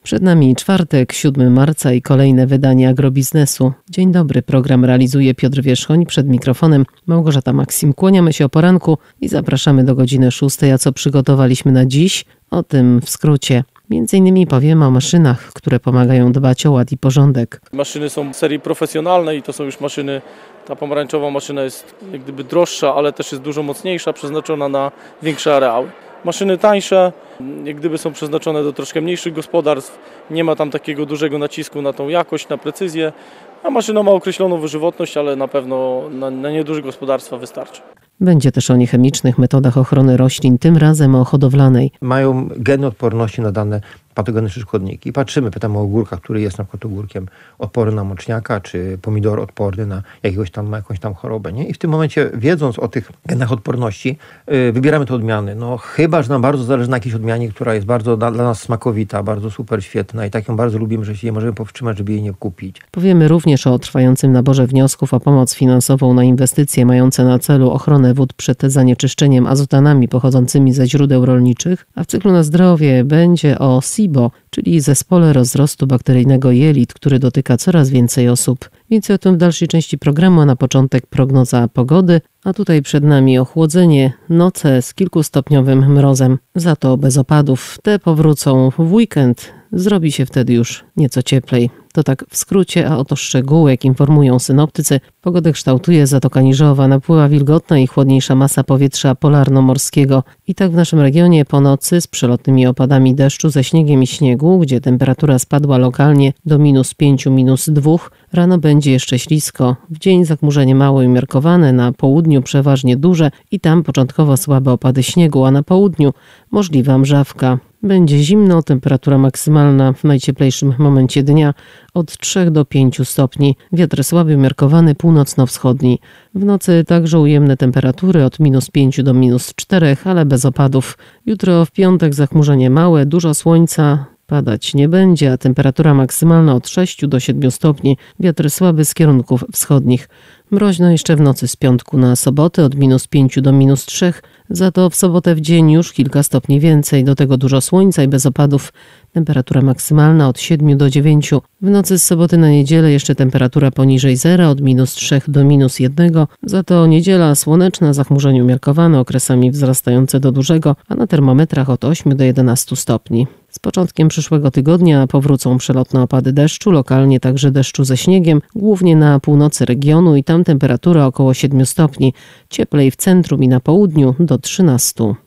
Przed nami czwartek, 7 marca i kolejne wydanie Agrobiznesu. Dzień dobry, program realizuje Piotr Wierzchoń, przed mikrofonem Małgorzata Maksim. Kłaniamy się o poranku i zapraszamy do godziny 6. A co przygotowaliśmy na dziś? O tym w skrócie. Między innymi powiemy o maszynach, które pomagają dbać o ład i porządek. Maszyny są w serii profesjonalnej i to są już maszyny, ta pomarańczowa maszyna jest jak gdyby droższa, ale też jest dużo mocniejsza, przeznaczona na większe areały. Maszyny tańsze, jak gdyby są przeznaczone do troszkę mniejszych gospodarstw, nie ma tam takiego dużego nacisku na tą jakość, na precyzję, a maszyna ma określoną wyżywotność, ale na pewno na nieduże gospodarstwa wystarczy. Będzie też o niechemicznych metodach ochrony roślin, tym razem o hodowlanej. Mają geny odporności na dane patogeny czy szkodniki. Patrzymy, pytamy o ogórka, który jest na przykład ogórkiem odporny na moczniaka, czy pomidor odporny na jakąś tam chorobę. Nie? I w tym momencie, wiedząc o tych genach odporności, wybieramy te odmiany. No, chyba że nam bardzo zależy na jakiejś odmianie, która jest bardzo dla nas smakowita, bardzo super świetna i tak ją bardzo lubimy, że się nie możemy powstrzymać, żeby jej nie kupić. Powiemy również o trwającym naborze wniosków o pomoc finansową na inwestycje mające na celu ochronę wód przed zanieczyszczeniem azotanami pochodzącymi ze źródeł rolniczych, a w cyklu na zdrowie będzie o SIBO, czyli zespole rozrostu bakteryjnego jelit, który dotyka coraz więcej osób. Więcej o tym w dalszej części programu, a na początek prognoza pogody, a tutaj przed nami ochłodzenie, noce z kilkustopniowym mrozem, za to bez opadów. Te powrócą w weekend, zrobi się wtedy już nieco cieplej. To tak w skrócie, a oto szczegóły, jak informują synoptycy. Pogodę kształtuje Zatoka Niżowa, napływa wilgotna i chłodniejsza masa powietrza polarno-morskiego. I tak w naszym regionie po nocy z przelotnymi opadami deszczu ze śniegiem i śniegu, gdzie temperatura spadła lokalnie do -5, -2. Rano będzie jeszcze ślisko. W dzień zachmurzenie małe i umiarkowane, na południu przeważnie duże i tam początkowo słabe opady śniegu, a na południu możliwa mrzawka. Będzie zimno, temperatura maksymalna w najcieplejszym momencie dnia od 3 do 5 stopni. Wiatr słaby umiarkowany północno-wschodni. W nocy także ujemne temperatury od -5 do -4, ale bez opadów. Jutro w piątek zachmurzenie małe, dużo słońca. Padać nie będzie, a temperatura maksymalna od 6 do 7 stopni. Wiatr słaby z kierunków wschodnich. Mroźno jeszcze w nocy z piątku na sobotę od -5 do -3. Za to w sobotę w dzień już kilka stopni więcej. Do tego dużo słońca i bez opadów. Temperatura maksymalna od 7 do 9. W nocy z soboty na niedzielę jeszcze temperatura poniżej zera od -3 do -1. Za to niedziela słoneczna, zachmurzenie umiarkowane, okresami wzrastające do dużego, a na termometrach od 8 do 11 stopni. Z początkiem przyszłego tygodnia powrócą przelotne opady deszczu, lokalnie także deszczu ze śniegiem, głównie na północy regionu i tam temperatura około 7 stopni, cieplej w centrum i na południu do 13.